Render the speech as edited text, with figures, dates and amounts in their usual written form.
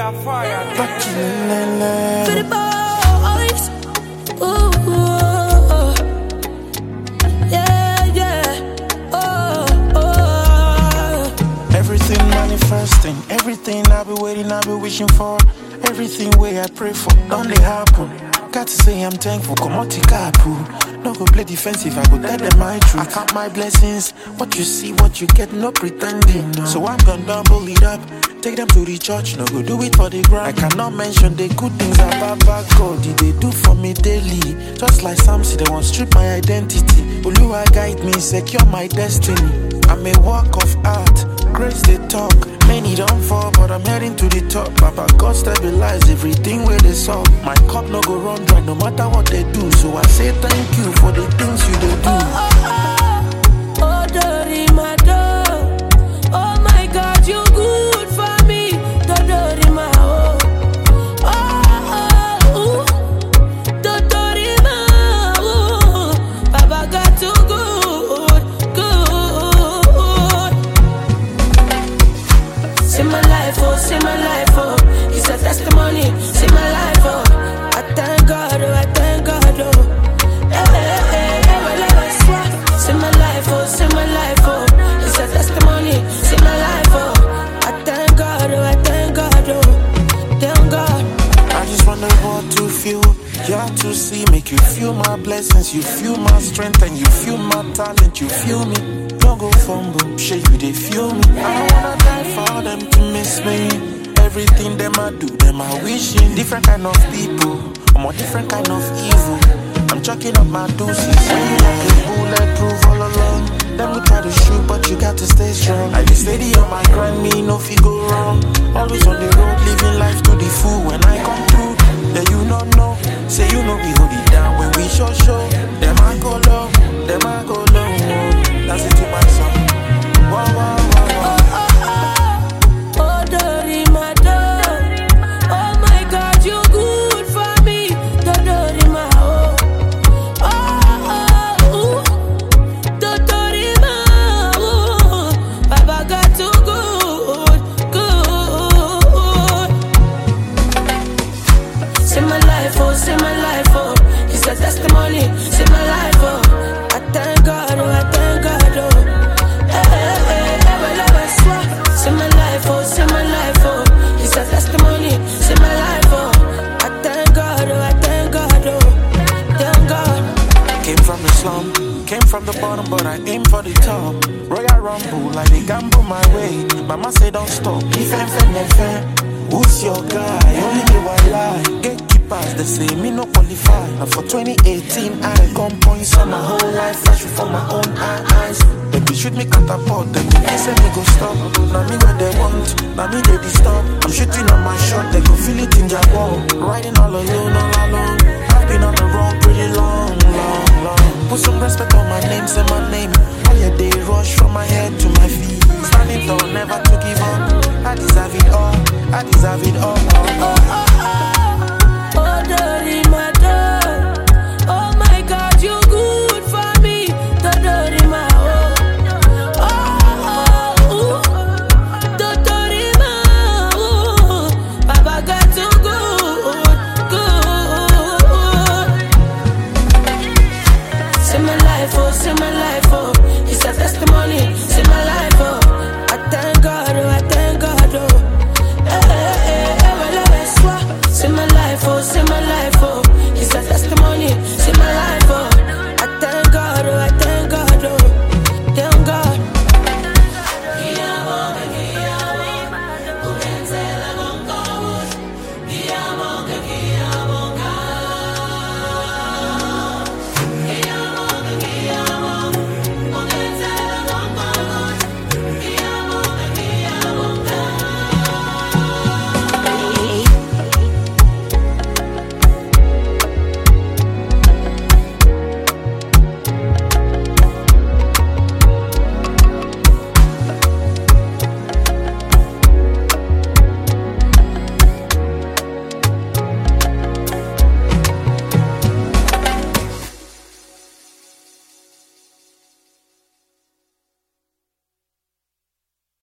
For the boys. Ooh, yeah. Oh. Everything manifesting, everything I be waiting, I be wishing for. Everything where I pray for, don't they happen? Got to say I'm thankful, come on, Tikapu. No go play defensive, I go tell them my truth. I count my blessings, what you see, what you get, no pretending. No. So I'm gonna double it up, take them to the church, no go do it for the ground. I cannot mention the good things about God, they do for me daily. Just like Samson, they won't strip my identity. Oluwa guide me, secure my destiny. I'm a work of art, grace they talk. Many don't fall, but I'm heading to the top. Papa God stabilize everything where they saw. My cup no go run dry, no matter what they do. So I say thank you for the things you do. Oh, Dorima, oh my God, you good for me. Dorima, Dorima, Papa got too good. See my life, oh, it's a testimony. See my life, oh, I thank God, oh. See my life, oh, it's a testimony. See my life, oh, I thank God, oh. Thank God. I just wonder what to feel. You to see, make you feel my blessings, you feel my strength, and you feel my talent, you feel me. Don't go fumble, shake you, they feel me. I don't wanna die for them to miss me. Everything them I do, them I wishing. Different kind of people, I'm a different kind of evil. I'm chucking up my doses, when you like a bulletproof all along. Them will try to shoot, but you got to stay strong. I be steady on my grind, me no feel go wrong. Always on the road, living life to the full. When I come through, yeah you don't know. Say you know we hold it down when we show. Them I go low, that's it to my song. Wow. Oh, Dorima, oh my God, you good for me. Dorima, Dorima, Papa got too good. See my life, oh, it's a testimony. See my life, oh, I thank God, oh. See my life, oh, it's a testimony. See my life, oh, I thank God, oh. Thank God. Came from the slum, came from the bottom, but I aim for the top. Royal Rumble, like they gamble my way. Mama say don't stop, if who's your guy? Only me white lie. Gatekeepers, they say me no qualify. And for 2018, I gun points on my whole life, fresh from my own eyes. They shoot me catapult, they say me go stop. Now me what they want, now me they disturb. I'm shooting on my shot, they can feel it in their wall. Riding all alone. I've been on the road,